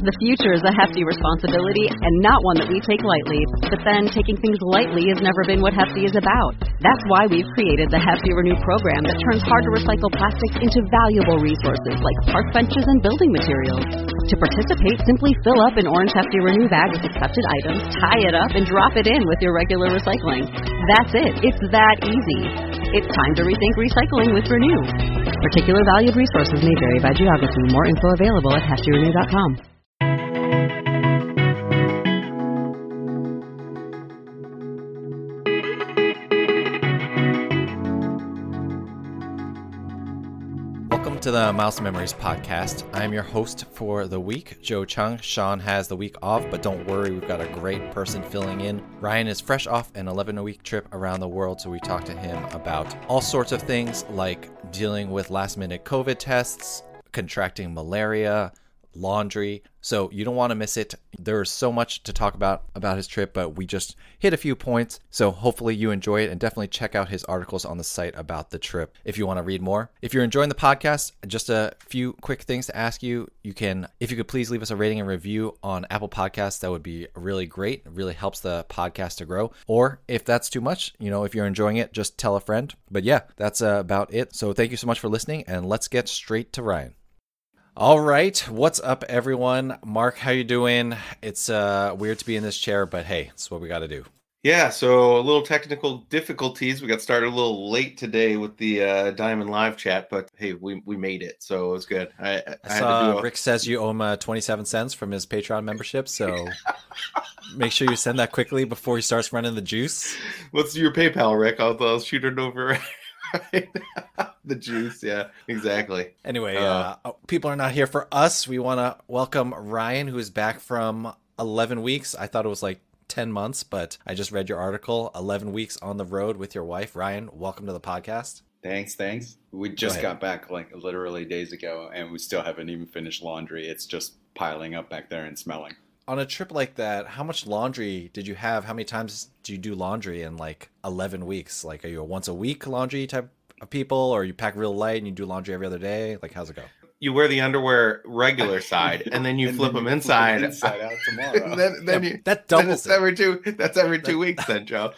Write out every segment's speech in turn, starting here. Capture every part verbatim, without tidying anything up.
The future is a hefty responsibility and not one that we take lightly. But then, taking things lightly has never been what Hefty is about. That's why we've created the Hefty Renew program that turns hard-to-recycle plastics into valuable resources like park benches and building materials. To participate, simply fill up an orange Hefty Renew bag with accepted items, tie it up, and drop it in with your regular recycling. That's it. It's that easy. It's time to rethink recycling with Renew. Particular valued resources may vary by geography. More info available at hefty renew dot com. Welcome to the Mouse Memories podcast. I'm your host for the week, Joe Chung. Sean has the week off, but don't worry, we've got a great person filling in. Ryan is fresh off an eleven-week trip around the world, so we talked to him about all sorts of things like dealing with last-minute COVID tests, contracting malaria, laundry. So you don't want to miss it. There's so much to talk about about his trip, but we just hit a few points. So hopefully you enjoy it, and definitely check out his articles on the site about the trip if you want to read more. If you're enjoying the podcast, just a few quick things to ask you. You can, if you could please leave us a rating and review on Apple Podcasts, that would be really great. It really helps the podcast to grow. Or if that's too much, you know, if you're enjoying it, just tell a friend. But yeah, that's uh, about it. So thank you so much for listening, and let's get straight to Ryan. All right, what's up, everyone? Mark, how you doing? It's uh, weird to be in this chair, but hey, it's what we got to do. Yeah, so a little technical difficulties. We got started a little late today with the uh, Diamond Live chat, but hey, we we made it, so it was good. I, I, I had saw to do a... Rick says you owe him uh, twenty-seven cents from his Patreon membership, so make sure you send that quickly before he starts running the juice. What's your PayPal, Rick? I'll, I'll shoot it over. The juice, yeah, exactly. Anyway, uh, uh, people are not here for us. We want to welcome Ryan, who is back from eleven weeks. I thought it was like ten months, but I just read your article, eleven weeks on the road with your wife. Ryan, welcome to the podcast. Thanks, thanks. We just got back like literally days ago, and we still haven't even finished laundry. It's just piling up back there and smelling. On a trip like that, how much laundry did you have? How many times do you do laundry in like eleven weeks? Like, are you a once a week laundry type of people, or you pack real light and you do laundry every other day? Like, how's it go? You wear the underwear regular side, and then you and flip then them you inside. Flip inside out tomorrow. and then, then yeah, you, that doubles then it's it. every two. That's every two weeks, then, Joe.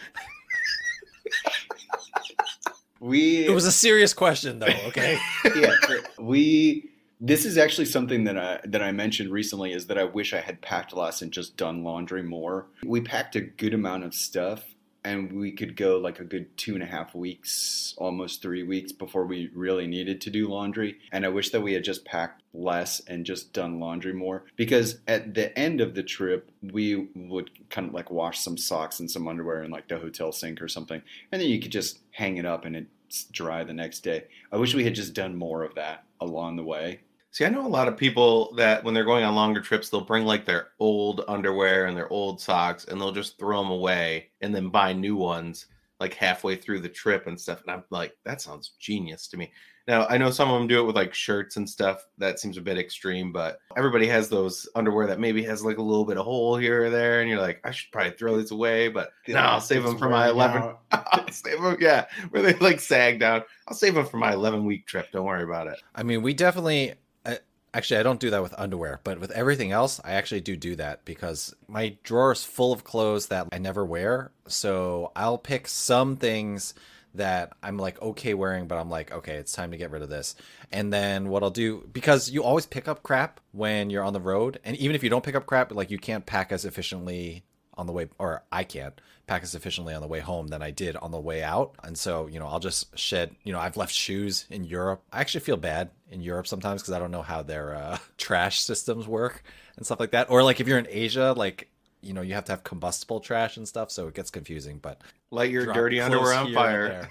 we. It was a serious question, though. Okay. yeah, we. This is actually something that I that I mentioned recently, is that I wish I had packed less and just done laundry more. We packed a good amount of stuff, and we could go like a good two and a half weeks, almost three weeks before we really needed to do laundry. And I wish that we had just packed less and just done laundry more, because at the end of the trip, we would kind of like wash some socks and some underwear in like the hotel sink or something, and then you could just hang it up and it's dry the next day. I wish we had just done more of that along the way. See, I know a lot of people that when they're going on longer trips, they'll bring like their old underwear and their old socks, and they'll just throw them away and then buy new ones like halfway through the trip and stuff. And I'm like, that sounds genius to me. Now, I know some of them do it with like shirts and stuff. That seems a bit extreme, but everybody has those underwear that maybe has like a little bit of hole here or there. And you're like, I should probably throw these away, but no, I'll save them for my eleven. I'll save them. Yeah. Where they like sag down. I'll save them for my eleven week trip. Don't worry about it. I mean, we definitely, uh, actually, I don't do that with underwear, but with everything else, I actually do do that because my drawer is full of clothes that I never wear. So I'll pick some things that I'm like okay wearing, but I'm like, okay, it's time to get rid of this. And then what I'll do, because you always pick up crap when you're on the road, and even if you don't pick up crap, like you can't pack as efficiently on the way, or I can't pack as efficiently on the way home than I did on the way out. And so, you know, I'll just shed, you know, I've left shoes in Europe. I actually feel bad in Europe sometimes because I don't know how their uh, trash systems work and stuff like that. Or like if you're in Asia, like, you know, you have to have combustible trash and stuff, so it gets confusing. But light your dirty underwear on fire.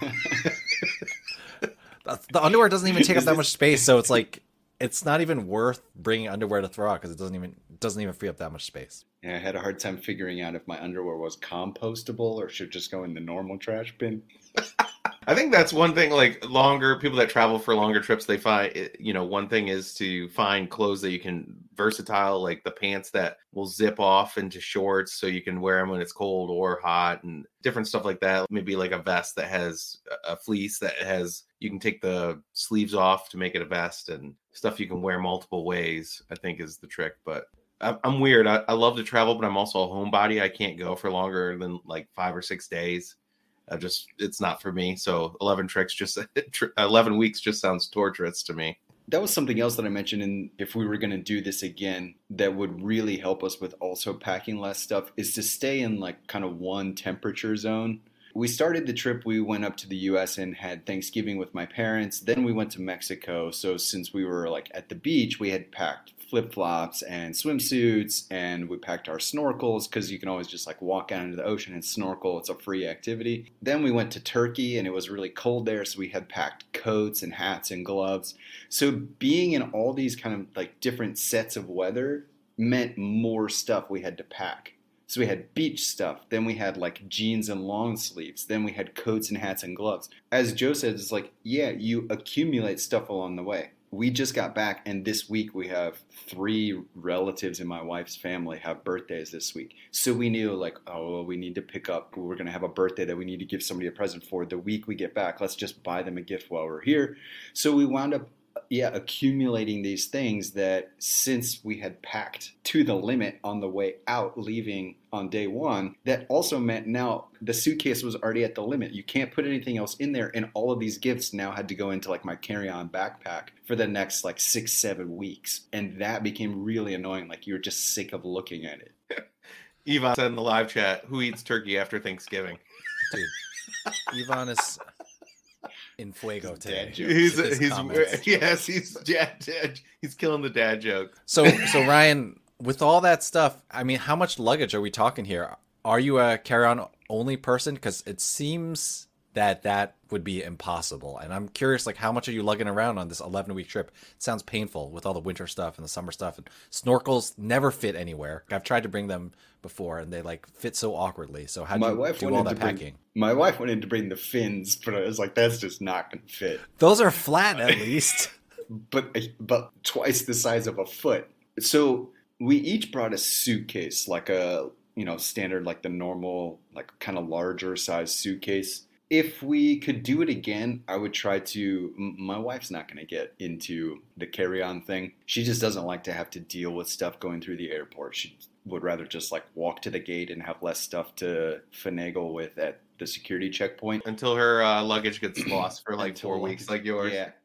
The underwear doesn't even take up that much space, so it's like it's not even worth bringing underwear to throw out because it doesn't even it doesn't even free up that much space. Yeah, I had a hard time figuring out if my underwear was compostable or should just go in the normal trash bin. I think that's one thing, like longer people that travel for longer trips, they find, you know, one thing is to find clothes that you can versatile, like the pants that will zip off into shorts so you can wear them when it's cold or hot and different stuff like that. Maybe like a vest that has a fleece that has, you can take the sleeves off to make it a vest and stuff you can wear multiple ways, I think is the trick. But I, I'm weird. I, I love to travel, but I'm also a homebody. I can't go for longer than like five or six days. I just, it's not for me. So eleven tricks, just eleven weeks just sounds torturous to me. That was something else that I mentioned in if we were going to do this again that would really help us with also packing less stuff is to stay in like kind of one temperature zone. We started the trip, we went up to the U S and had Thanksgiving with my parents. Then we went to Mexico. So since we were like at the beach, we had packed flip-flops and swimsuits, and we packed our snorkels because you can always just like walk out into the ocean and snorkel. It's a free activity. Then we went to Turkey and it was really cold there. So we had packed coats and hats and gloves. So being in all these kind of like different sets of weather meant more stuff we had to pack. So we had beach stuff, then we had like jeans and long sleeves, then we had coats and hats and gloves. As Joe said, it's like, yeah, you accumulate stuff along the way. We just got back, and this week we have three relatives in my wife's family have birthdays this week. So we knew like, oh, well, we need to pick up, we're going to have a birthday that we need to give somebody a present for the week we get back. Let's just buy them a gift while we're here. So we wound up yeah, accumulating these things that since we had packed to the limit on the way out, leaving on day one, that also meant now the suitcase was already at the limit. You can't put anything else in there. And all of these gifts now had to go into like my carry-on backpack for the next like six, seven weeks. And that became really annoying. Like you're just sick of looking at it. Yvonne said in the live chat, who eats turkey after Thanksgiving? Dude, Yvonne is in fuego today. He's, he's yes, he's dad, dad, he's killing the dad joke. So, so Ryan, with all that stuff, I mean, how much luggage are we talking here? Are you a carry-on only person? Because it seems that that would be impossible. And I'm curious, like, how much are you lugging around on this eleven week trip? It sounds painful with all the winter stuff and the summer stuff. And snorkels never fit anywhere. I've tried to bring them before, and they like fit so awkwardly. So how do you do all that bring, packing? My wife wanted to bring the fins, but I was like, that's just not going to fit. Those are flat at least. but but twice the size of a foot. So we each brought a suitcase, like a, you know, standard, like the normal, like kind of larger size suitcase. If we could do it again, I would try to, my wife's not going to get into the carry-on thing. She just doesn't like to have to deal with stuff going through the airport. She would rather just like walk to the gate and have less stuff to finagle with at the security checkpoint. Until her uh, luggage gets lost for like Until four weeks like yours. Yeah.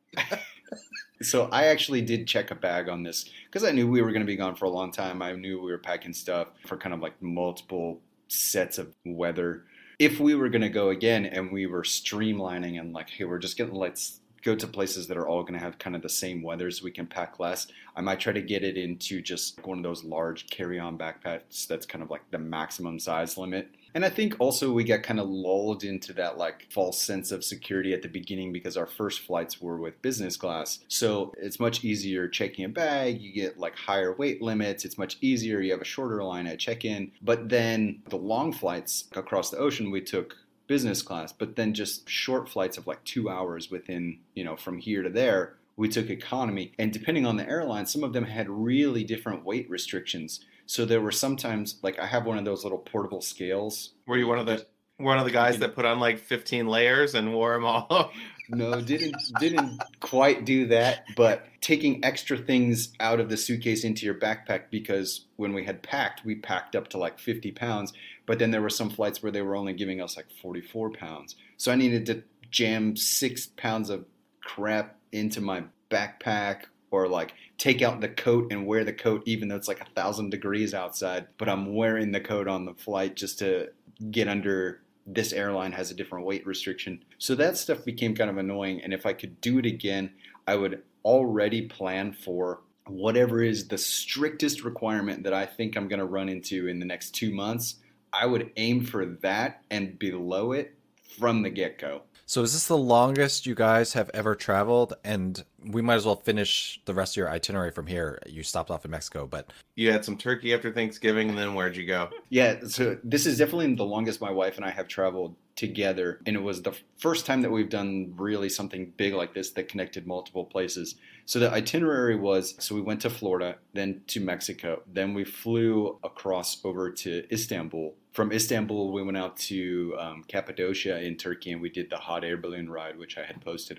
So I actually did check a bag on this because I knew we were going to be gone for a long time. I knew we were packing stuff for kind of like multiple sets of weather. If we were going to go again and we were streamlining and like, hey, we're just going to let's go to places that are all going to have kind of the same weather so we can pack less, I might try to get it into just one of those large carry-on backpacks that's kind of like the maximum size limit. And I think also we got kind of lulled into that like false sense of security at the beginning because our first flights were with business class. So it's much easier checking a bag. You get like higher weight limits. It's much easier. You have a shorter line at check-in. But then the long flights across the ocean, we took business class, but then just short flights of like two hours within, you know, from here to there, we took economy. And depending on the airline, some of them had really different weight restrictions. So there were sometimes, like I have one of those little portable scales. Were you one of the one of the guys that put on like fifteen layers and wore them all? No, didn't didn't quite do that, but taking extra things out of the suitcase into your backpack, because when we had packed, we packed up to like fifty pounds, but then there were some flights where they were only giving us like forty-four pounds. So I needed to jam six pounds of crap into my backpack, or like take out the coat and wear the coat even though it's like a thousand degrees outside, but I'm wearing the coat on the flight just to get under. This airline has a different weight restriction. So that stuff became kind of annoying. And if I could do it again, I would already plan for whatever is the strictest requirement that I think I'm going to run into in the next two months. I would aim for that and below it from the get-go. So is this the longest you guys have ever traveled? And we might as well finish the rest of your itinerary from here. You stopped off in Mexico, but... You had some turkey after Thanksgiving, and then where'd you go? Yeah, so this is definitely the longest my wife and I have traveled together. And it was the first time that we've done really something big like this that connected multiple places. So the itinerary was, so we went to Florida, then to Mexico. Then we flew across over to Istanbul. From Istanbul, we went out to um, Cappadocia in Turkey, and we did the hot air balloon ride, which I had posted about.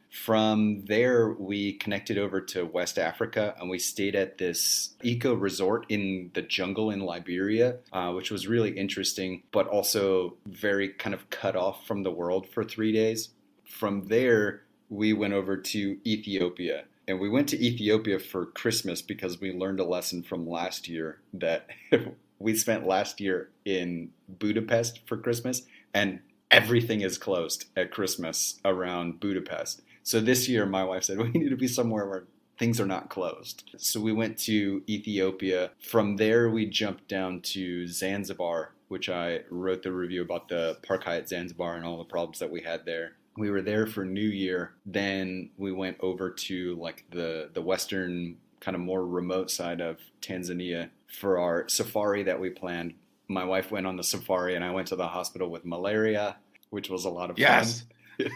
From there, we connected over to West Africa, and we stayed at this eco resort in the jungle in Liberia, uh, which was really interesting, but also very kind of cut off from the world for three days. From there, we went over to Ethiopia. And we went to Ethiopia for Christmas because we learned a lesson from last year that we spent last year in Budapest for Christmas, and everything is closed at Christmas around Budapest. So this year, my wife said, we need to be somewhere where things are not closed. So we went to Ethiopia. From there, we jumped down to Zanzibar, which I wrote the review about the Park Hyatt Zanzibar and all the problems that we had there. We were there for New Year. Then we went over to like the, the western, kind of more remote side of Tanzania for our safari that we planned. My wife went on the safari and I went to the hospital with malaria, which was a lot of yes. fun.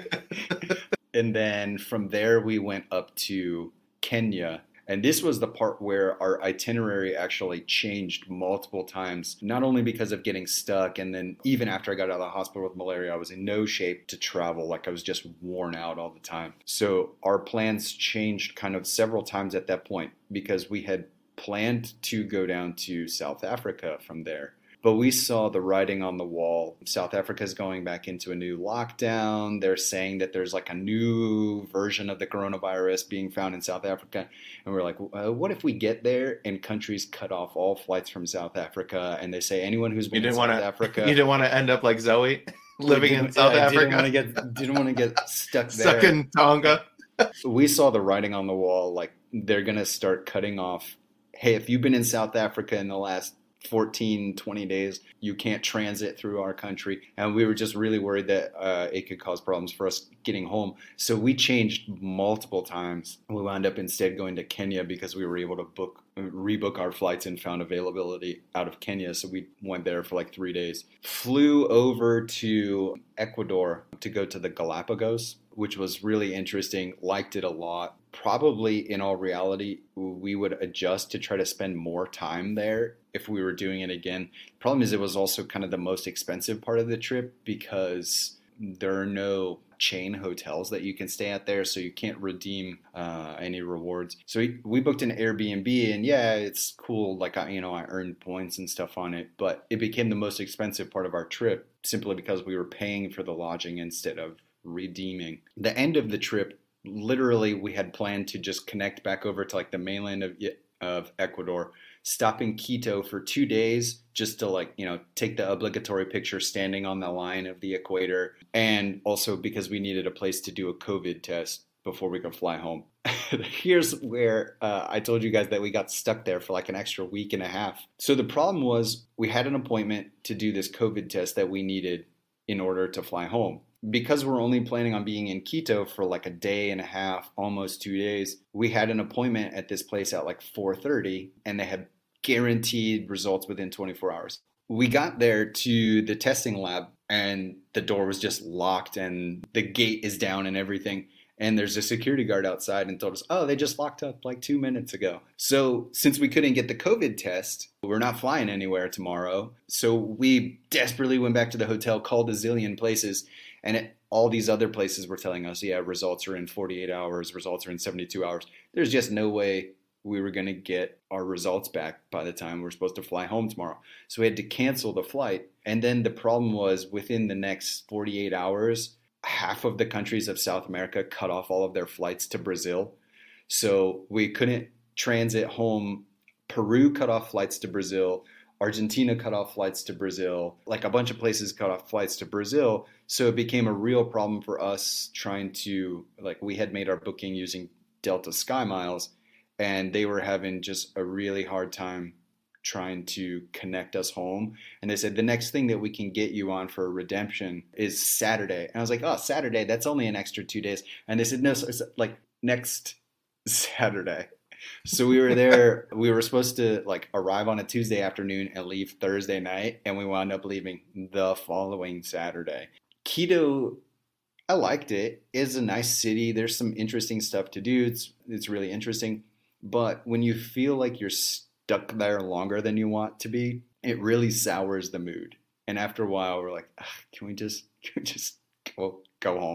And then from there, we went up to Kenya. And this was the part where our itinerary actually changed multiple times, not only because of getting stuck. And then even after I got out of the hospital with malaria, I was in no shape to travel. Like I was just worn out all the time. So our plans changed kind of several times at that point because we had planned to go down to South Africa from there. But we saw the writing on the wall. South Africa is going back into a new lockdown. They're saying that there's like a new version of the coronavirus being found in South Africa. And we're like, uh, what if we get there and countries cut off all flights from South Africa? And they say anyone who's been you in didn't South wanna, Africa. You didn't want to end up like Zoe, living in South yeah, Africa. Didn't want to get, didn't want to get stuck there. Stuck in Tonga. We saw the writing on the wall. Like they're going to start cutting off. Hey, if you've been in South Africa in the last fourteen, twenty days, you can't transit through our country. And we were just really worried that uh, it could cause problems for us getting home. So we changed multiple times. We wound up instead going to Kenya because we were able to book, rebook our flights and found availability out of Kenya. So we went there for like three days. Flew over to Ecuador to go to the Galapagos, which was really interesting. Liked it a lot. Probably in all reality, we would adjust to try to spend more time there if we were doing it again. Problem is it was also kind of the most expensive part of the trip because there are no chain hotels that you can stay at there, so you can't redeem uh, any rewards. So we, we booked an Airbnb, and yeah, it's cool. Like I, you know, I earned points and stuff on it, but it became the most expensive part of our trip simply because we were paying for the lodging instead of redeeming. The end of the trip, literally, we had planned to just connect back over to like the mainland of of Ecuador, stop in Quito for two days just to like, you know, take the obligatory picture standing on the line of the equator. And also because we needed a place to do a COVID test before we could fly home. Here's where uh, I told you guys that we got stuck there for like an extra week and a half. So the problem was we had an appointment to do this COVID test that we needed in order to fly home. Because we're only planning on being in Quito for like a day and a half, almost two days, we had an appointment at this place at like four thirty, and they had guaranteed results within twenty-four hours. We got there to the testing lab, and the door was just locked, and the gate is down and everything. And there's a security guard outside and told us, oh, they just locked up like two minutes ago. So since we couldn't get the COVID test, we're not flying anywhere tomorrow. So we desperately went back to the hotel, called a zillion places. And it, all these other places were telling us, yeah, results are in forty-eight hours, results are in seventy-two hours. There's just no way we were going to get our results back by the time we're supposed to fly home tomorrow. So we had to cancel the flight. And then the problem was within the next forty-eight hours, half of the countries of South America cut off all of their flights to Brazil. So we couldn't transit home. Peru cut off flights to Brazil. Argentina cut off flights to Brazil. Like a bunch of places cut off flights to Brazil. So it became a real problem for us trying to, like, we had made our booking using Delta Sky Miles, and they were having just a really hard time trying to connect us home. And they said, the next thing that we can get you on for redemption is Saturday. And I was like, oh, Saturday, that's only an extra two days. And they said, no, so it's like next Saturday. So we were there, we were supposed to like arrive on a Tuesday afternoon and leave Thursday night. And we wound up leaving the following Saturday. Quito, I liked it. It's a nice city. There's some interesting stuff to do. It's, it's really interesting. But when you feel like you're stuck there longer than you want to be, it really sours the mood. And after a while, we're like, can we just, can we just go, go home?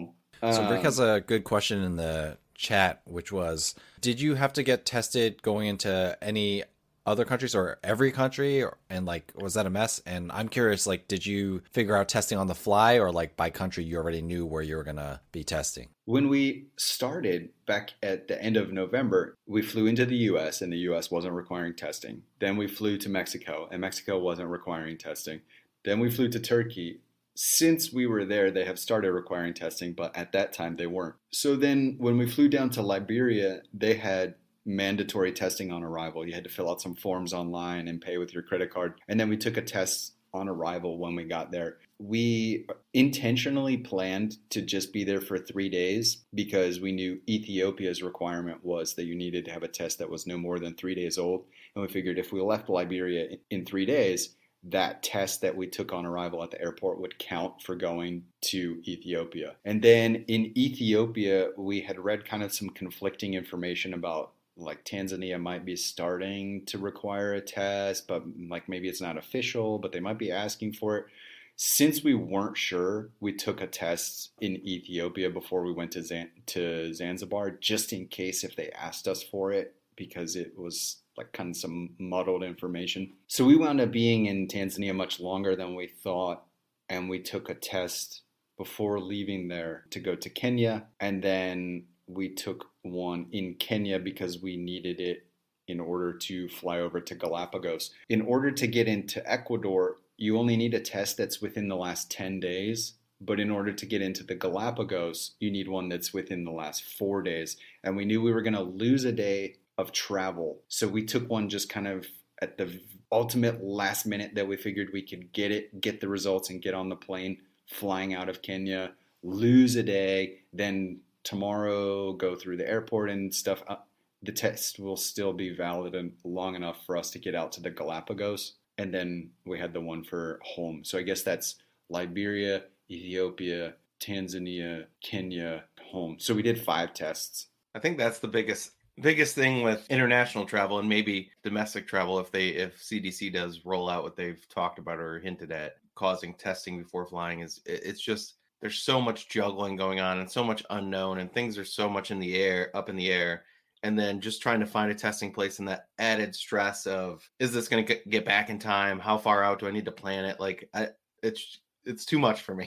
So Rick Um, has a good question in the chat, which was, did you have to get tested going into any other countries or every country? Or, and like, was that a mess? And I'm curious, like, did you figure out testing on the fly, or like by country, you already knew where you were going to be testing? When we started back at the end of November, we flew into the U S and the U S wasn't requiring testing. Then we flew to Mexico and Mexico wasn't requiring testing. Then we flew to Turkey. Since we were there, they have started requiring testing, but at that time they weren't. So then when we flew down to Liberia, they had mandatory testing on arrival. You had to fill out some forms online and pay with your credit card. And then we took a test on arrival when we got there. We intentionally planned to just be there for three days because we knew Ethiopia's requirement was that you needed to have a test that was no more than three days old. And we figured if we left Liberia in three days, that test that we took on arrival at the airport would count for going to Ethiopia. And then in Ethiopia, we had read kind of some conflicting information about like Tanzania might be starting to require a test, but like maybe it's not official, but they might be asking for it. Since we weren't sure, we took a test in Ethiopia before we went to Zan- to Zanzibar, just in case if they asked us for it, because it was like kind of some muddled information. So we wound up being in Tanzania much longer than we thought, and we took a test before leaving there to go to Kenya, and then we took one in Kenya because we needed it in order to fly over to Galapagos. In order to get into Ecuador, you only need a test that's within the last ten days. But in order to get into the Galapagos, you need one that's within the last four days. And we knew we were going to lose a day of travel. So we took one just kind of at the ultimate last minute that we figured we could get it, get the results, and get on the plane flying out of Kenya, lose a day, then tomorrow go through the airport and stuff. Uh, the test will still be valid and long enough for us to get out to the Galapagos. And then we had the one for home. So I guess that's Liberia, Ethiopia, Tanzania, Kenya, home. So we did five tests. I think that's the biggest biggest thing with international travel, and maybe domestic travel, if they if C D C does roll out what they've talked about or hinted at, causing testing before flying, is it's just there's so much juggling going on and so much unknown, and things are so much in the air, up in the air. And then just trying to find a testing place, and that added stress of, is this going to get back in time? How far out do I need to plan it? Like, I, it's it's too much for me.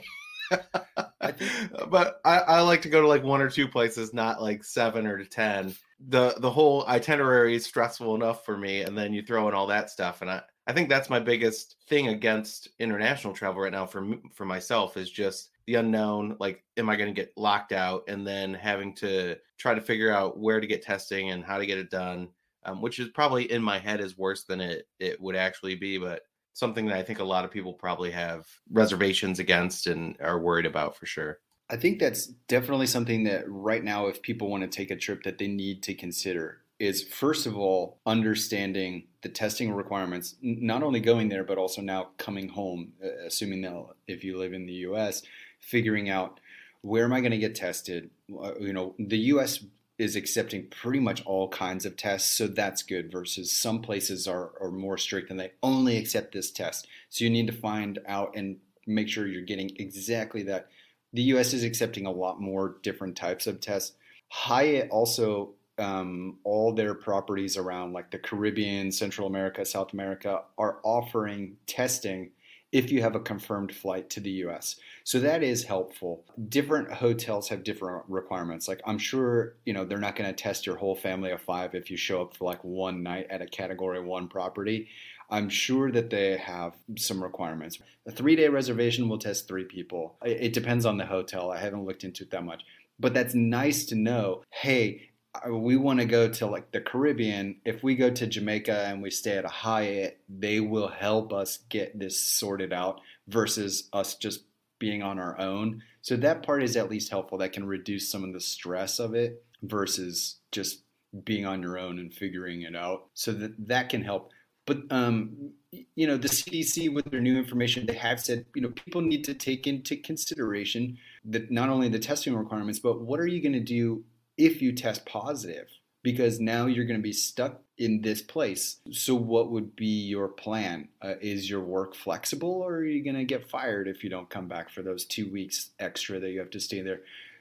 I think, but I, I like to go to like one or two places, not like seven or to ten. The the whole itinerary is stressful enough for me, and then you throw in all that stuff, and I, I think that's my biggest thing against international travel right now for me, for myself, is just the unknown. Like, am I going to get locked out, and then having to try to figure out where to get testing and how to get it done, um, which is probably in my head is worse than it it would actually be, but something that I think a lot of people probably have reservations against and are worried about for sure. I think that's definitely something that right now, if people want to take a trip, that they need to consider is, first of all, understanding the testing requirements, not only going there, but also now coming home, assuming that if you live in the U S, figuring out where am I going to get tested? You know, the U S is accepting pretty much all kinds of tests, so that's good, versus some places are, are more strict and they only accept this test. So you need to find out and make sure you're getting exactly that. The U S is accepting a lot more different types of tests. Hyatt also, um, all their properties around like the Caribbean, Central America, South America are offering testing if you have a confirmed flight to the U S. So that is helpful. Different hotels have different requirements. Like, I'm sure, you know, they're not going to test your whole family of five if you show up for like one night at a category one property. I'm sure that they have some requirements. A three-day reservation will test three people. It depends on the hotel. I haven't looked into it that much. But that's nice to know, hey, we want to go to like the Caribbean. If we go to Jamaica and we stay at a Hyatt, they will help us get this sorted out versus us just being on our own. So that part is at least helpful. That can reduce some of the stress of it versus just being on your own and figuring it out. So that that can help. But, um, you know, the C D C with their new information, they have said, you know, people need to take into consideration that not only the testing requirements, but what are you going to do if you test positive? Because now you're going to be stuck in this place. So what would be your plan? Uh, is your work flexible, or are you going to get fired if you don't come back for those two weeks extra that you have to stay there?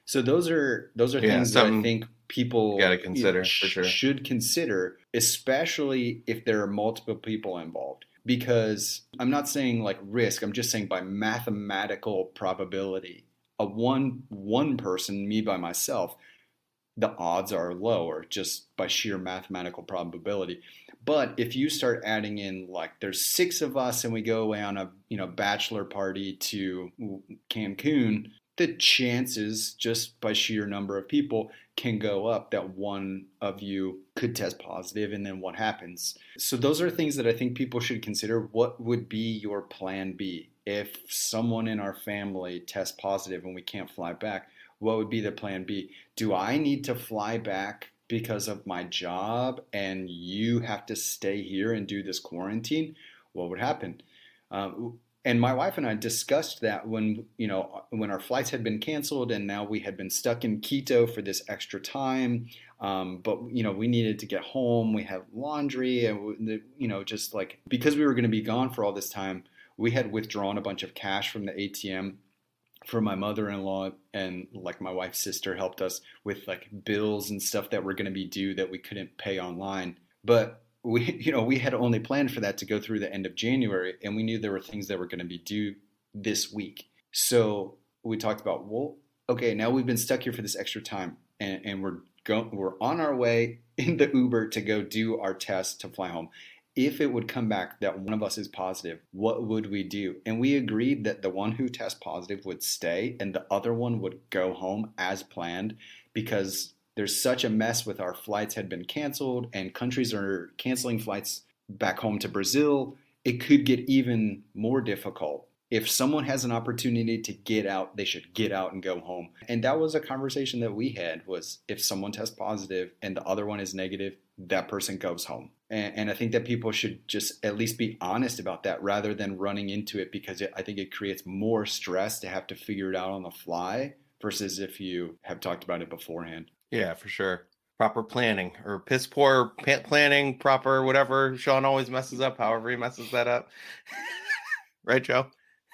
So those are those are Yeah, things that I something think people you gotta you know, consider, for sh- sure. should consider, especially if there are multiple people involved. Because I'm not saying like risk, I'm just saying by mathematical probability, a one one person, me by myself, the odds are lower just by sheer mathematical probability. But if you start adding in like there's six of us and we go away on a you know bachelor party to Cancun, the chances just by sheer number of people can go up that one of you could test positive, and then what happens? So those are things that I think people should consider. What would be your plan B if someone in our family tests positive and we can't fly back? What would be the plan B? Do I need to fly back because of my job and you have to stay here and do this quarantine? What would happen? Um, and my wife and I discussed that when, you know, when our flights had been canceled and now we had been stuck in Quito for this extra time. Um, but, you know, we needed to get home. We had laundry and, you know, just like because we were going to be gone for all this time, we had withdrawn a bunch of cash from the A T M for my mother-in-law, and like my wife's sister helped us with like bills and stuff that were going to be due that we couldn't pay online. But we, you know, we had only planned for that to go through the end of January, and we knew there were things that were going to be due this week. So we talked about, well, okay, now we've been stuck here for this extra time, and, and we're go, we're on our way in the Uber to go do our test to fly home. If it would come back that one of us is positive, what would we do? And we agreed that the one who tests positive would stay and the other one would go home as planned, because there's such a mess with our flights had been canceled and countries are canceling flights back home to Brazil. It could get even more difficult. If someone has an opportunity to get out, they should get out and go home. And that was a conversation that we had, was if someone tests positive and the other one is negative, that person goes home. And, and I think that people should just at least be honest about that rather than running into it, because it, I think it creates more stress to have to figure it out on the fly versus if you have talked about it beforehand. Yeah, for sure. Proper planning, or piss poor planning, proper whatever. Sean always messes up, however he messes that up. Right, Joe?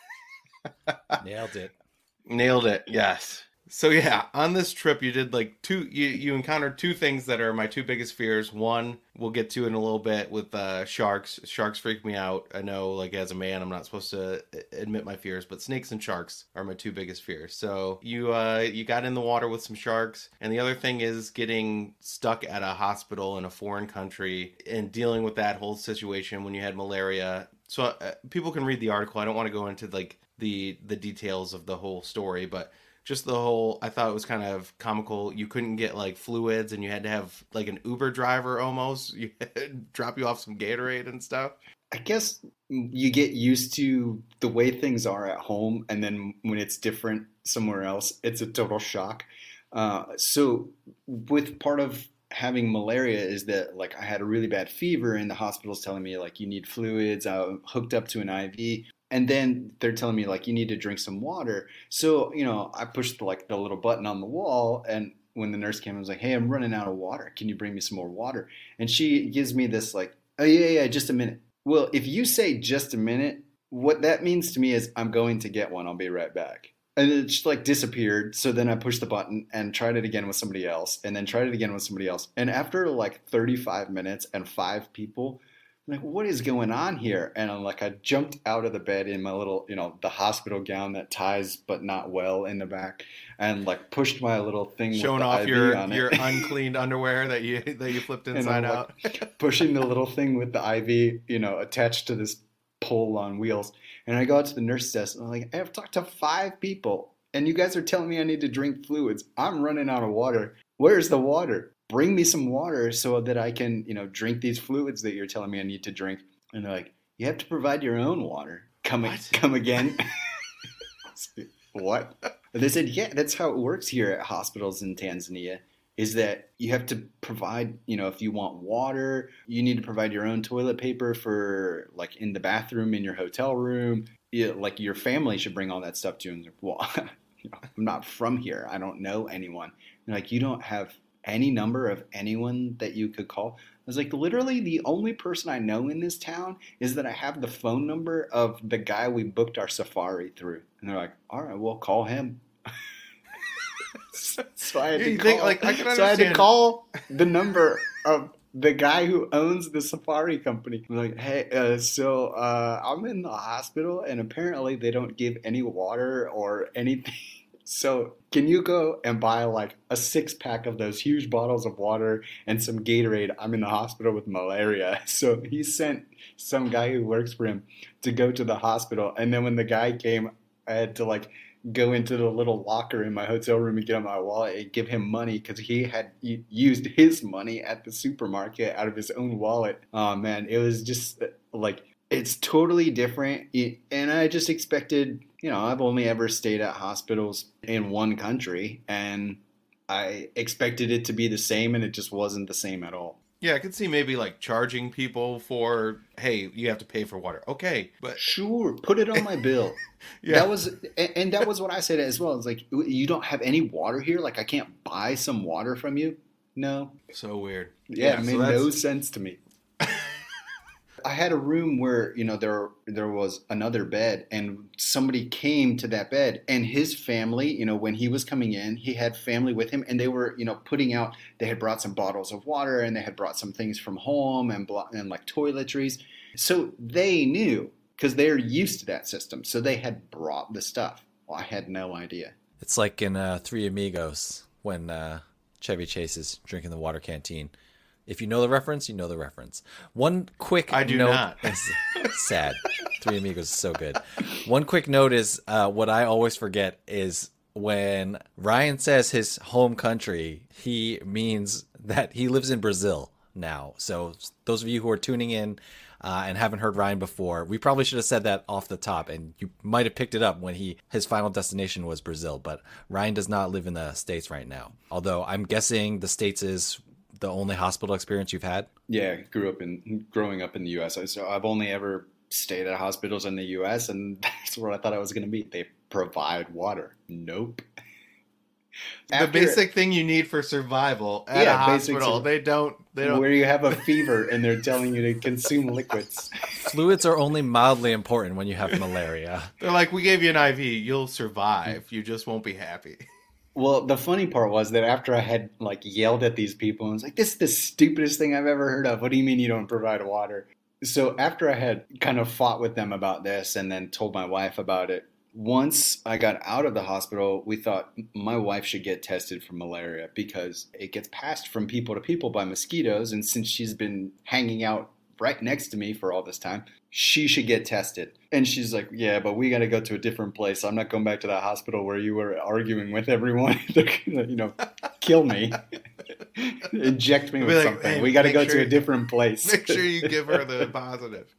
Nailed it. Nailed it. Yes. So yeah, on this trip you did like two, you, you encountered two things that are my two biggest fears. One, we'll get to in a little bit with uh, sharks. Sharks freak me out. I know, like, as a man, I'm not supposed to admit my fears, but snakes and sharks are my two biggest fears. So you uh, you got in the water with some sharks. And the other thing is getting stuck at a hospital in a foreign country and dealing with that whole situation when you had malaria. So uh, people can read the article. I don't want to go into like the the details of the whole story, but just the whole, I thought it was kind of comical. You couldn't get like fluids and you had to have like an Uber driver almost you drop you off some Gatorade and stuff. I guess you get used to the way things are at home, and then when it's different somewhere else, it's a total shock. Uh, so with part of having malaria is that like I had a really bad fever and the hospital's telling me like you need fluids. I'm hooked up to an I V. And then they're telling me like you need to drink some water. So, you know, I pushed the, like the little button on the wall, and when the nurse came, I was like, "Hey, I'm running out of water. Can you bring me some more water?" And she gives me this like, "Oh yeah, yeah, just a minute." Well, if you say just a minute, what that means to me is I'm going to get one. I'll be right back. And it just like disappeared. So then I pushed the button and tried it again with somebody else, and then tried it again with somebody else. And after like thirty-five minutes and five people, I'm like, what is going on here? And I'm like, I jumped out of the bed in my little, you know, the hospital gown that ties but not well in the back, and like pushed my little thing, showing with the off I V your on your it. uncleaned underwear that you that you flipped inside out, like, pushing the little thing with the I V, you know, attached to this pole on wheels. And I go out to the nurse's desk, and I'm like, I have talked to five people, and you guys are telling me I need to drink fluids. I'm running out of water. Where's the water? Bring me some water so that I can, you know, drink these fluids that you're telling me I need to drink. And they're like, you have to provide your own water. Come, What? come again. What? They said, yeah, that's how it works here at hospitals in Tanzania, is that you have to provide, you know, if you want water, you need to provide your own toilet paper for like in the bathroom in your hotel room. You, like your family should bring all that stuff to you. And well, you know, I'm not from here. I don't know anyone. And like, you don't have any number of anyone that you could call. I was like, literally the only person I know in this town is that I have the phone number of the guy we booked our safari through. And they're like, all right, well, call him. So I had Yeah, to you call, think, like, I can so I had to understand- call the number of the guy who owns the safari company. I'm like, hey, uh, so uh, I'm in the hospital, and apparently they don't give any water or anything. So can you go and buy like a six pack of those huge bottles of water and some Gatorade? I'm in the hospital with malaria. So he sent some guy who works for him to go to the hospital. And then when the guy came, I had to like go into the little locker in my hotel room and get out my wallet and give him money because he had u- used his money at the supermarket out of his own wallet. Oh man, it was just like, it's totally different. It- and I just expected, you know, I've only ever stayed at hospitals in one country, and I expected it to be the same, and it just wasn't the same at all. Yeah, I could see maybe like charging people for, hey, you have to pay for water. Okay, but Sure, put it on my bill. yeah, That was, and and that was what I said as well. It's like, you don't have any water here? Like, I can't buy some water from you? No. so weird. Yeah, it so made that's- no sense to me. I had a room where, you know, there there was another bed, and somebody came to that bed, and his family, you know, when he was coming in, he had family with him, and they were, you know, putting out, they had brought some bottles of water, and they had brought some things from home and, blo- and like toiletries. So they knew, because they're used to that system. So they had brought the stuff. Well, I had no idea. It's like in uh, Three Amigos when uh, Chevy Chase is drinking the water canteen. If you know the reference, you know the reference. One quick I do note not. is sad. Three Amigos is so good. One quick note is uh, what I always forget is when Ryan says his home country, he means that he lives in Brazil now. So those of you who are tuning in uh, and haven't heard Ryan before, we probably should have said that off the top, and you might have picked it up when he his final destination was Brazil. But Ryan does not live in the States right now. Although I'm guessing the States is the only hospital experience you've had? Yeah, grew up in growing up in the U S. So I've only ever stayed at hospitals in the U S, and that's where I thought I was going to be. They provide water. Nope. The After- basic thing you need for survival at Yeah, a basic hospital. sur- They don't. They don't. where you have a fever and they're telling you to consume liquids. Fluids are only mildly important when you have malaria. They're like, we gave you an I V. You'll survive. You just won't be happy. Well, the funny part was that after I had like yelled at these people and was like, this is the stupidest thing I've ever heard of. What do you mean you don't provide water? So after I had kind of fought with them about this and then told my wife about it, once I got out of the hospital, we thought my wife should get tested for malaria because it gets passed from people to people by mosquitoes. And since she's been hanging out right next to me for all this time, she should get tested. And she's like, yeah, but we got to go to a different place. I'm not going back to that hospital where you were arguing with everyone. They're going to, you know, kill me, inject me Be with like, something. "Hey, we got to make go sure to a you- different place. Make sure you give her the positive.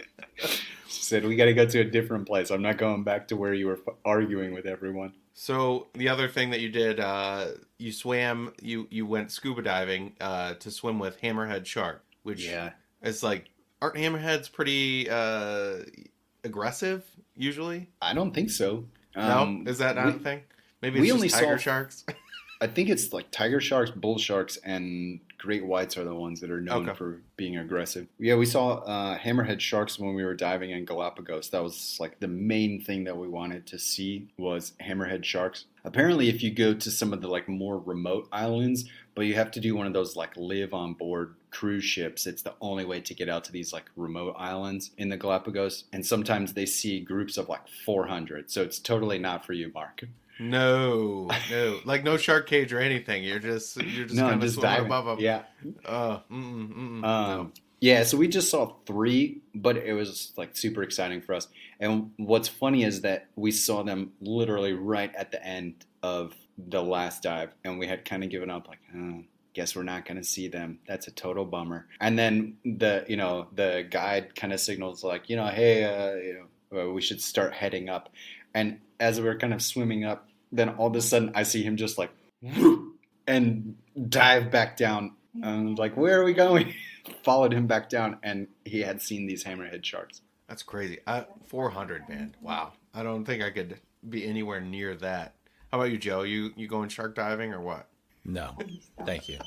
She said, we got to go to a different place. I'm not going back to where you were f- arguing with everyone. So the other thing that you did, uh, you swam, you, you went scuba diving uh, to swim with hammerhead shark, which Yeah. is like, aren't hammerheads pretty uh, aggressive usually? I don't think so. No? Um, Is that not we- a thing? Maybe we it's only just tiger saw- sharks? I think it's like tiger sharks, bull sharks, and great whites are the ones that are known Okay. for being aggressive. Yeah, we saw uh, hammerhead sharks when we were diving in Galapagos. That was like the main thing that we wanted to see was hammerhead sharks. Apparently, if you go to some of the like more remote islands, but you have to do one of those like live on board cruise ships. It's the only way to get out to these like remote islands in the Galapagos. And sometimes they see groups of like four hundred. So it's totally not for you, Mark. No, no, like no shark cage or anything. You're just you're just No, kind I'm of just swimming diving. above them. Yeah. Uh, mm-mm, mm-mm, Um, yeah, so we just saw three, but it was like super exciting for us. And what's funny is that we saw them literally right at the end of the last dive, and we had kind of given up, like, oh, guess we're not going to see them. That's a total bummer. And then the, you know, the guide kind of signals like, you know, hey, uh, you know, uh, we should start heading up. And as we're kind of swimming up, then all of a sudden I see him just like, whoop, and dive back down. And like, where are we going? Followed him back down, and he had seen these hammerhead sharks. That's crazy. I, four hundred, man. Wow. I don't think I could be anywhere near that. How about you, Joe? You you going shark diving or what? No, thank you.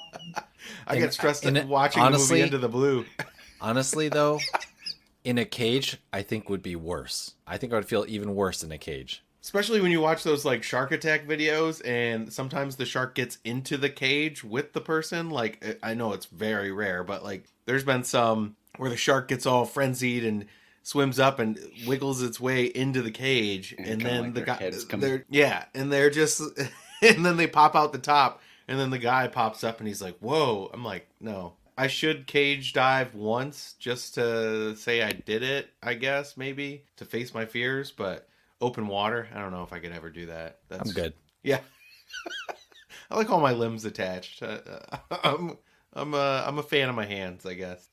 I In- get stressed in- at watching honestly- the movie Into the Blue. Honestly, though, in a cage, I think would be worse. I think I would feel even worse in a cage. Especially when you watch those like shark attack videos and sometimes the shark gets into the cage with the person. Like, I know it's very rare, but like there's been some where the shark gets all frenzied and swims up and wiggles its way into the cage. And, and then like the guy, they're, yeah, and they're just, and then they pop out the top and then the guy pops up and he's like, whoa. I'm like, no. I should cage dive once just to say I did it, I guess, maybe, to face my fears. But open water, I don't know if I could ever do that. That's, I'm good. Yeah. I like all my limbs attached. Uh, I'm I'm a, I'm a fan of my hands, I guess.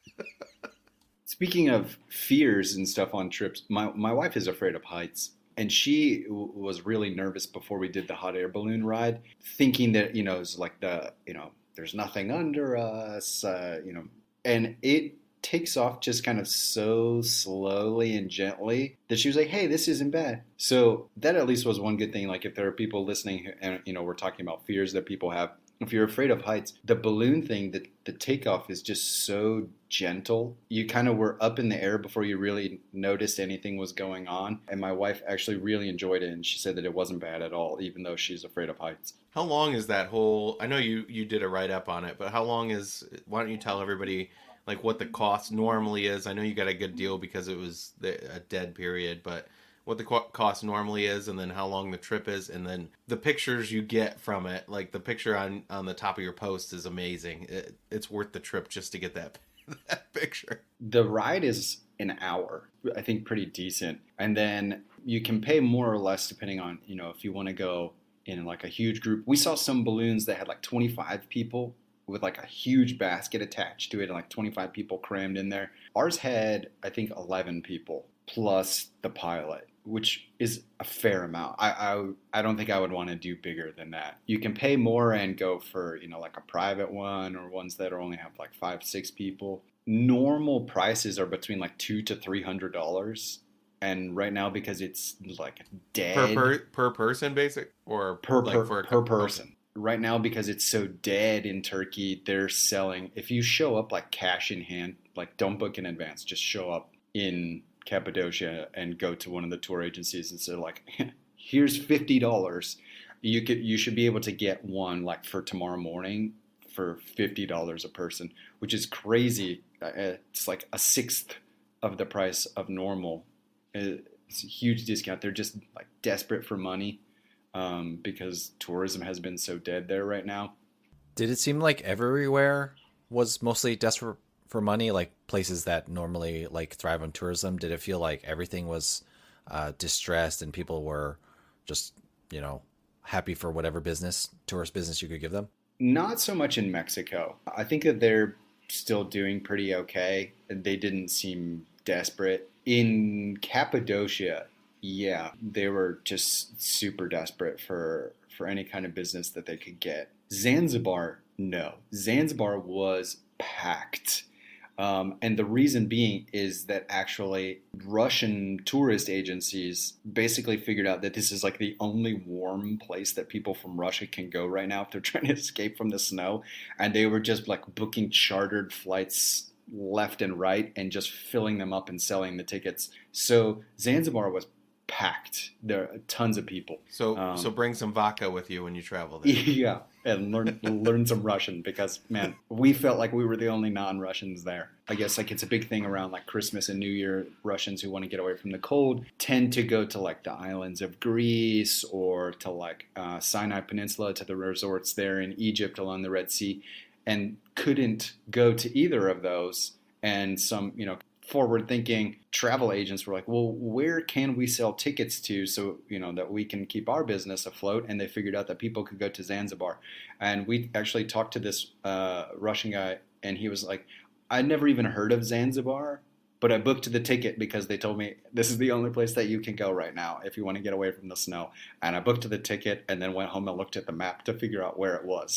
Speaking of fears and stuff on trips, my, my wife is afraid of heights. And she w- was really nervous before we did the hot air balloon ride, thinking that, you know, it's like the, you know, there's nothing under us, uh, you know, and it takes off just kind of so slowly and gently that she was like, hey, this isn't bad. So that at least was one good thing. Like if there are people listening and, you know, we're talking about fears that people have. If you're afraid of heights, the balloon thing, the, the takeoff is just so gentle. You kind of were up in the air before you really noticed anything was going on. And my wife actually really enjoyed it. And she said that it wasn't bad at all, even though she's afraid of heights. How long is that whole, I know you, you did a write-up on it, but how long is, why don't you tell everybody like what the cost normally is? I know you got a good deal because it was the, a dead period, but what the cost normally is, and then how long the trip is, and then the pictures you get from it. Like the picture on, on the top of your post is amazing. It, it's worth the trip just to get that, that picture. The ride is an hour, I think pretty decent. And then you can pay more or less depending on, you know, if you want to go in like a huge group. We saw some balloons that had like twenty-five people with like a huge basket attached to it and like twenty-five people crammed in there. Ours had, I think, eleven people plus the pilot, which is a fair amount. I, I I don't think I would want to do bigger than that. You can pay more and go for, you know, like a private one or ones that only have like five, six people. Normal prices are between like two to three hundred dollars, and right now because it's like dead per per, per person, basic or per like per, for a per person. Okay. Right now because it's so dead in Turkey, they're selling. If you show up like cash in hand, like don't book in advance, just show up in Cappadocia and go to one of the tour agencies and say like, here's fifty dollars. You could, you should be able to get one like for tomorrow morning for fifty dollars a person, which is crazy. It's like a sixth of the price of normal. It's a huge discount. They're just like desperate for money um, because tourism has been so dead there right now. Did it seem like everywhere was mostly desperate for money, like places that normally like thrive on tourism? Did it feel like everything was uh, distressed and people were just, you know, happy for whatever business, tourist business you could give them? Not so much in Mexico. I think that they're still doing pretty okay. They didn't seem desperate. In Cappadocia, yeah, they were just super desperate for, for any kind of business that they could get. Zanzibar, no. Zanzibar was packed. Um, and the reason being is that actually Russian tourist agencies basically figured out that this is like the only warm place that people from Russia can go right now if they're trying to escape from the snow. And they were just like booking chartered flights left and right and just filling them up and selling the tickets. So Zanzibar was packed. There are tons of people. So um, so bring some vodka with you when you travel there. Yeah, and learn learn some Russian because, man, we felt like we were the only non-Russians there. I guess like it's a big thing around like Christmas and New Year. Russians who want to get away from the cold tend to go to like the islands of Greece or to like uh, Sinai Peninsula, to the resorts there in Egypt along the Red Sea, and couldn't go to either of those. And some, you know, forward-thinking travel agents were like, well, where can we sell tickets to so, you know, that we can keep our business afloat? And they figured out that people could go to Zanzibar. And we actually talked to this uh, Russian guy, and he was like, I'd never even heard of Zanzibar, but I booked the ticket because they told me this is the only place that you can go right now if you want to get away from the snow. And I booked the ticket and then went home and looked at the map to figure out where it was.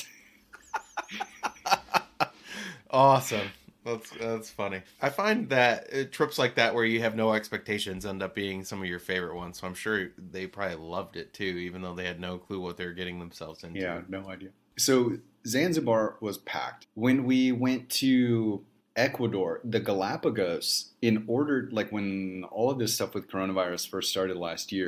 Awesome. That's that's funny. I find that uh, trips like that where you have no expectations end up being some of your favorite ones. So I'm sure they probably loved it too, even though they had no clue what they were getting themselves into. Yeah, no idea. So Zanzibar was packed. When we went to Ecuador, the Galapagos, in order, like when all of this stuff with coronavirus first started last year,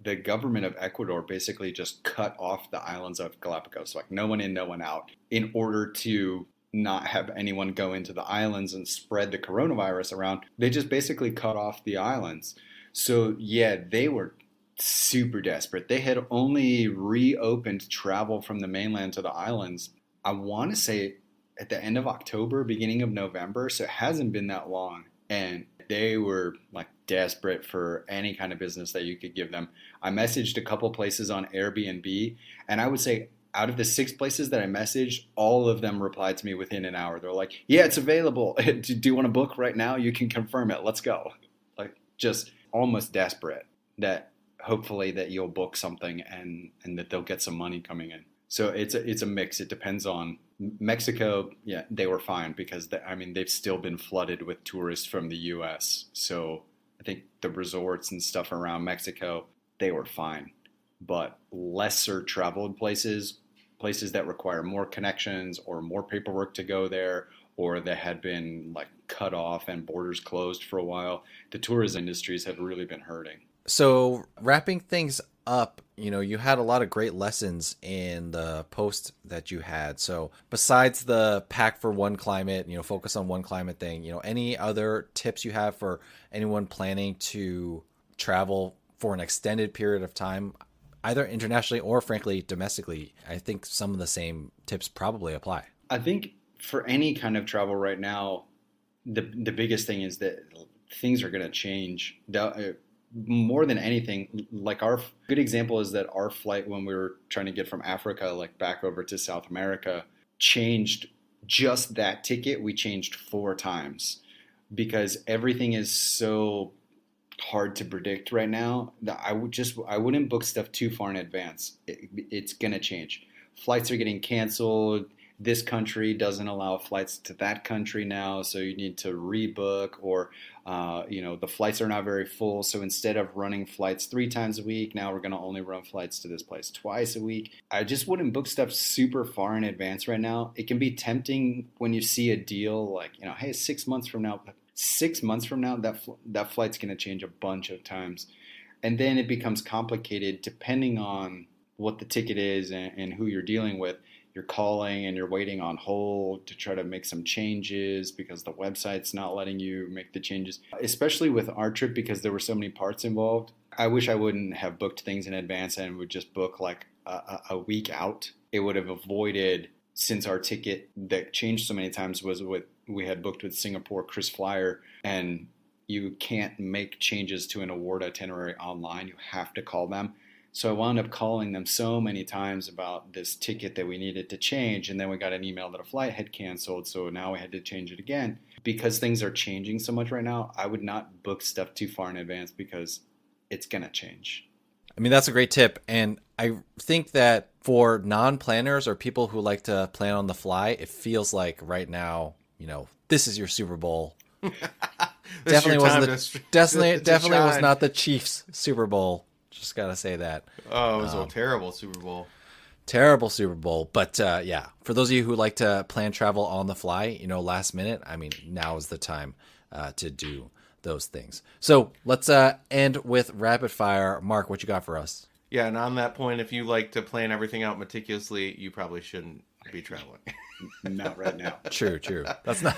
the government of Ecuador basically just cut off the islands of Galapagos, like no one in, no one out, in order to not have anyone go into the islands and spread the coronavirus around. They just basically cut off the islands. So yeah, they were super desperate. They had only reopened travel from the mainland to the islands, I want to say at the end of October, beginning of November. So it hasn't been that long. And they were like desperate for any kind of business that you could give them. I messaged a couple places on Airbnb, and I would say out of the six places that I messaged, all of them replied to me within an hour. They're like, yeah, it's available. Do you want to book right now? You can confirm it. Let's go. Like just almost desperate that hopefully that you'll book something and, and that they'll get some money coming in. So it's a, it's a mix. It depends on Mexico. Yeah, they were fine because they, I mean, they've still been flooded with tourists from the U S. So I think the resorts and stuff around Mexico, they were fine. But lesser traveled places, places that require more connections or more paperwork to go there, or that had been like cut off and borders closed for a while, the tourism industries have really been hurting. So wrapping things up, you know, you had a lot of great lessons in the post that you had. So besides the pack for one climate, you know, focus on one climate thing, you know, any other tips you have for anyone planning to travel for an extended period of time, either internationally or frankly domestically? I think some of the same tips probably apply. I think for any kind of travel right now, the the biggest thing is that things are going to change. The, more than anything, like our good example is that our flight when we were trying to get from Africa, like back over to South America, changed just that ticket. We changed four times because everything is so hard to predict right now that I would just, I wouldn't book stuff too far in advance. It, it's going to change. Flights are getting canceled. This country doesn't allow flights to that country now, so you need to rebook, or uh, you know, the flights are not very full. So instead of running flights three times a week, now we're going to only run flights to this place twice a week. I just wouldn't book stuff super far in advance right now. It can be tempting when you see a deal like, you know, hey, six months from now, six months from now, that fl- that flight's going to change a bunch of times, and then it becomes complicated depending on what the ticket is and, and who you're dealing with. You're calling and you're waiting on hold to try to make some changes because the website's not letting you make the changes, especially with our trip because there were so many parts involved. I wish I wouldn't have booked things in advance and would just book like a, a week out. It would have avoided, since our ticket that changed so many times was with, we had booked with Singapore Chris Flyer, and you can't make changes to an award itinerary online. You have to call them. So I wound up calling them so many times about this ticket that we needed to change. And then we got an email that a flight had canceled. So now we had to change it again. Because things are changing so much right now, I would not book stuff too far in advance because it's going to change. I mean, that's a great tip. And I think that for non-planners or people who like to plan on the fly, it feels like right now, you know, this is your Super Bowl. definitely wasn't the, definitely, definitely was not the Chiefs Super Bowl. Just got to say that. Oh, it was um, a terrible Super Bowl. Terrible Super Bowl. But uh, yeah, for those of you who like to plan travel on the fly, you know, last minute, I mean, now is the time uh, to do those things. So let's uh, end with rapid fire. Mark, what you got for us? Yeah, and on that point, if you like to plan everything out meticulously, you probably shouldn't be traveling. Not right now. True, true. That's not...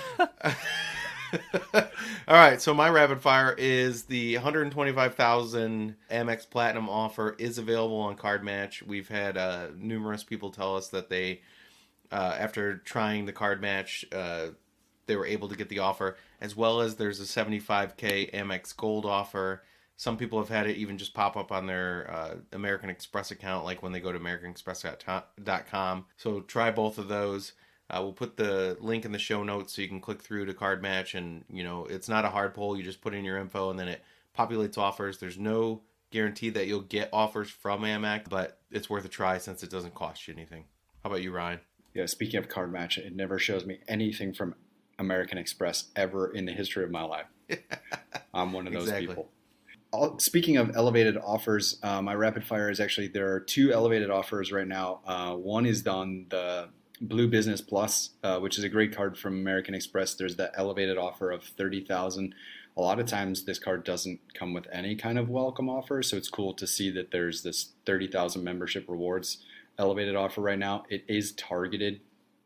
All right, so my rapid fire is the one hundred twenty-five thousand Amex Platinum offer is available on Card Match. We've had uh, numerous people tell us that they, uh, after trying the Card Match, uh, they were able to get the offer, as well as there's a seventy-five K Amex Gold offer. Some people have had it even just pop up on their uh, American Express account, like when they go to american express dot com. So try both of those. Uh, we'll put the link in the show notes so you can click through to Card Match, and you know it's not a hard poll. You just put in your info and then it populates offers. There's no guarantee that you'll get offers from Amex, but it's worth a try since it doesn't cost you anything. How about you, Ryan? Yeah, speaking of Card Match, it never shows me anything from American Express ever in the history of my life. I'm one of those exactly. people. All, speaking of elevated offers, uh, my rapid fire is actually there are two elevated offers right now. Uh, one is on the Blue Business Plus, uh, which is a great card from American Express. There's that elevated offer of thirty thousand A lot of times this card doesn't come with any kind of welcome offer, so it's cool to see that there's this thirty thousand membership rewards elevated offer right now. It is targeted,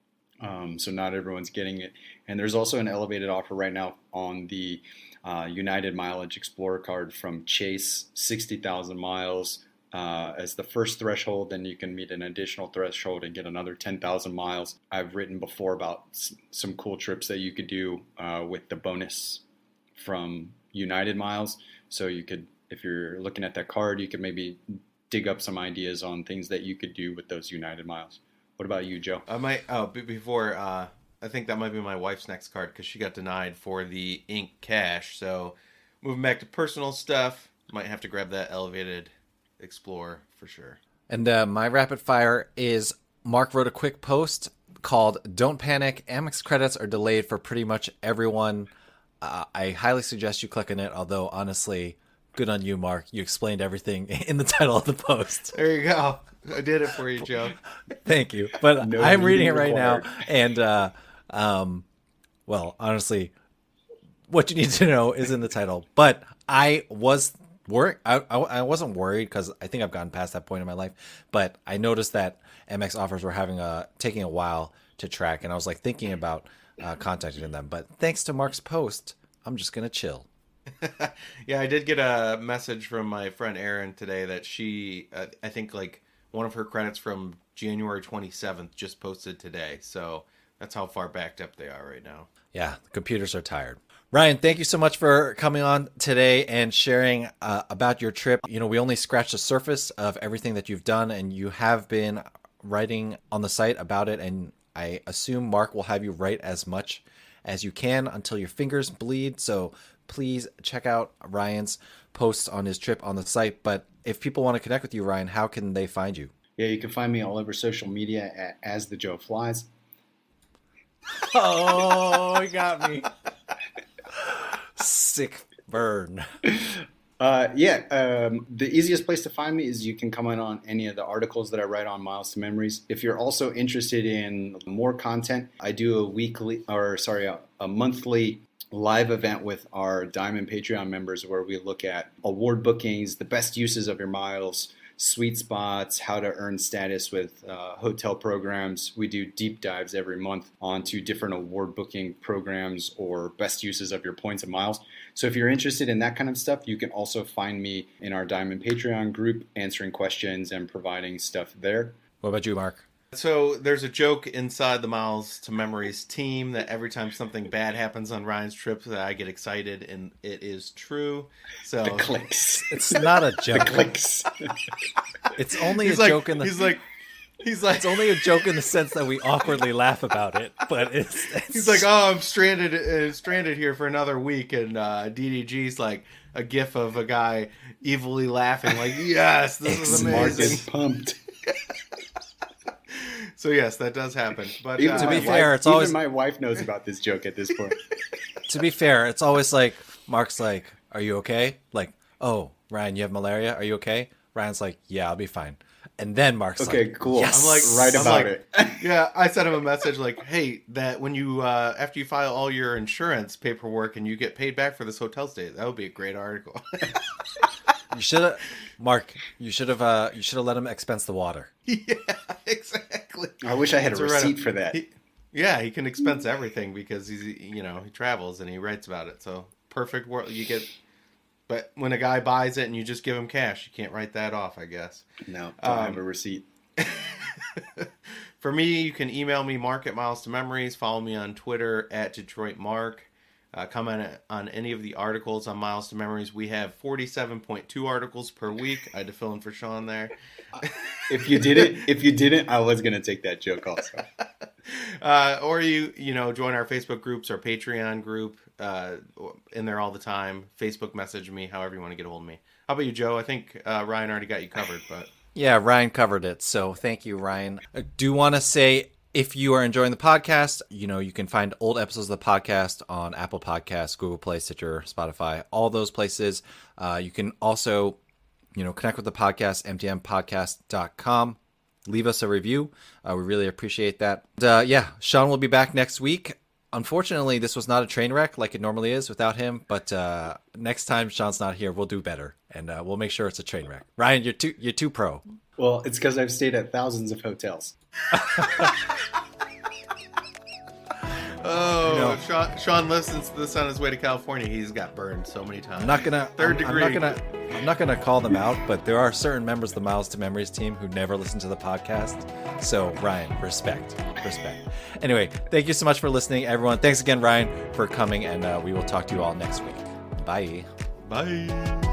um, so not everyone's getting it. And there's also an elevated offer right now on the uh, United Mileage Explorer card from Chase, sixty thousand miles uh, as the first threshold. Then you can meet an additional threshold and get another ten thousand miles. I've written before about s- some cool trips that you could do uh, with the bonus from United Miles. So you could, if you're looking at that card, you could maybe dig up some ideas on things that you could do with those United Miles. What about you, Joe? I might, oh, b- before, uh, I think that might be my wife's next card because she got denied for the ink cash. So moving back to personal stuff, might have to grab that elevated Explorer for sure. And uh, my rapid fire is Mark wrote a quick post called Don't Panic. Amex credits are delayed for pretty much everyone. Uh, I highly suggest you clicking it, although honestly, good on you, Mark. You explained everything in the title of the post. There you go. I did it for you, Joe. Thank you. But No I'm reading it reading right required. now. And, uh, um, well, honestly, what you need to know is in the title. But I was worried. I, I, I wasn't worried because I think I've gotten past that point in my life. But I noticed that M X offers were having a taking a while to track. And I was like thinking about uh, contacting them. But thanks to Mark's post, I'm just going to chill. Yeah, I did get a message from my friend Erin today that she, uh, I think like one of her credits from January twenty-seventh just posted today. So that's how far backed up they are right now. Yeah, the computers are tired. Ryan, thank you so much for coming on today and sharing uh, about your trip. You know, we only scratched the surface of everything that you've done, and you have been writing on the site about it, and I assume Mark will have you write as much as you can until your fingers bleed. So please check out Ryan's posts on his trip on the site. But if people want to connect with you, Ryan, how can they find you? Yeah, you can find me all over social media at As the Joe Flies. Oh, he got me. Sick burn. Uh, yeah, um, the easiest place to find me is you can comment on any of the articles that I write on Miles to Memories. If you're also interested in more content, I do a weekly, or sorry, a, a monthly live event with our Diamond Patreon members where we look at award bookings, the best uses of your miles, sweet spots, how to earn status with uh, hotel programs. We do deep dives every month onto different award booking programs or best uses of your points and miles. So if you're interested in that kind of stuff, you can also find me in our Diamond Patreon group answering questions and providing stuff there. What about you, Mark? So there's a joke inside the Miles to Memories team that every time something bad happens on Ryan's trip that I get excited, and it is true. So The clicks. It's not a joke. The clicks. It's only he's a like, joke in the he's like, he's like, it's only a joke in the sense that we awkwardly laugh about it. But it's, it's he's like, oh, I'm stranded, uh, stranded here for another week, and uh, D D G's like a gif of a guy evilly laughing, like, yes, this is Mark amazing. is pumped. So yes, that does happen. But Even uh, To my be fair, wife- it's always- even my wife knows about this joke at this point. to be fair, it's always like Mark's like, "Are you okay?" Like, "Oh, Ryan, you have malaria? Are you okay?" Ryan's like, "Yeah, I'll be fine." And then Mark's Okay, like, cool. Yes. I'm like, Right I'm about like, it. yeah, I sent him a message like, hey, that when you uh, after you file all your insurance paperwork and you get paid back for this hotel stay, that would be a great article. "You should have, Mark. You should have. Uh, you should have let him expense the water." Yeah, exactly. I wish I had a So right receipt up- for that. he- yeah, he can expense everything because he's you know he travels and he writes about it. So perfect world. You get, but when a guy buys it and you just give him cash, you can't write that off. I guess. No, don't Um, have a receipt. For me, you can email me, Mark at Miles to Memories. Follow me on Twitter at Detroit Mark. Uh, comment on any of the articles on Miles to Memories. We have forty-seven point two articles per week. I had to fill in for Sean there. If you didn't, if you didn't, I was gonna take that joke also. Uh, or you, you know, join our Facebook groups, our Patreon group, uh, in there all the time. Facebook message me, however you want to get a hold of me. How about you, Joe? I think uh, Ryan already got you covered, but Yeah, Ryan covered it. So thank you, Ryan. I do want to say, if you are enjoying the podcast, you know, you can find old episodes of the podcast on Apple Podcasts, Google Play, Stitcher, Spotify, all those places. Uh, you can also, you know, connect with the podcast, m t m podcast dot com. Leave us a review. Uh, we really appreciate that. And, uh, yeah, Sean will be back next week. Unfortunately, this was not a train wreck like it normally is without him. But uh, next time Sean's not here, we'll do better, and uh, we'll make sure it's a train wreck. Ryan, you're too you're too pro. Well, it's because I've stayed at thousands of hotels. Oh, You know- Sean, Sean listens to this on his way to California. He's got burned so many times. I'm not gonna Third I'm, degree. I'm not gonna I'm not gonna call them out, but there are certain members of the Miles to Memories team who never listen to the podcast. So Ryan, respect, respect. Anyway, thank you so much for listening, everyone. Thanks again, Ryan, for coming, and uh, we will talk to you all next week. Bye. Bye.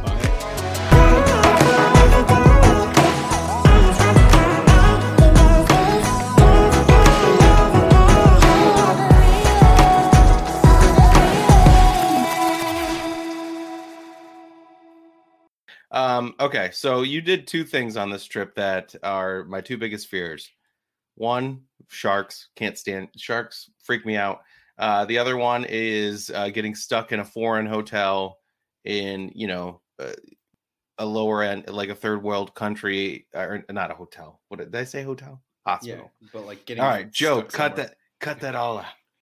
Um, okay, so you did two things on this trip that are my two biggest fears. One, sharks. Can't stand sharks. Freak me out. Uh, the other one is uh, getting stuck in a foreign hotel in, you know, uh, a lower end, like a third world country, or not a hotel. What did I say? Hotel? Yeah, Hospital. but like getting All right, Joe, stuck cut somewhere. that, cut that all out.